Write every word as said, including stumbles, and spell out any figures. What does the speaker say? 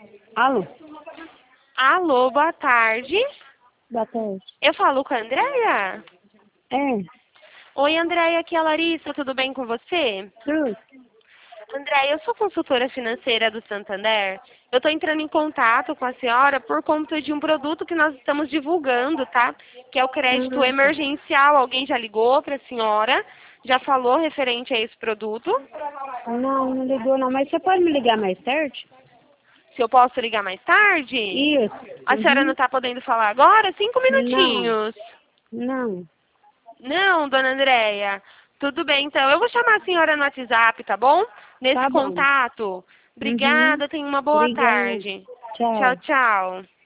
Alô? Alô, boa tarde. Boa tarde. Eu falo com a Andréia? É, Oi, Andréia, aqui é a Larissa, tudo bem com você? tudo. Andréia, eu sou consultora financeira do Santander. Eu estou entrando em contato com a senhora por conta de um produto que nós estamos divulgando, tá? Que é o crédito Hum, emergencial. Alguém já ligou para a senhora? Já falou referente a esse produto? não, não ligou não, mas você pode me ligar mais tarde? Se eu posso ligar mais tarde? Isso. A senhora não Uhum. está podendo falar agora? Cinco Não, minutinhos. não. Não, dona Andréia. Tudo bem, então. Eu vou chamar a senhora no WhatsApp, tá bom? Nesse Tá bom. contato. Uhum. Obrigada, tenha uma boa Obrigada. tarde. Tchau, Tchau. tchau.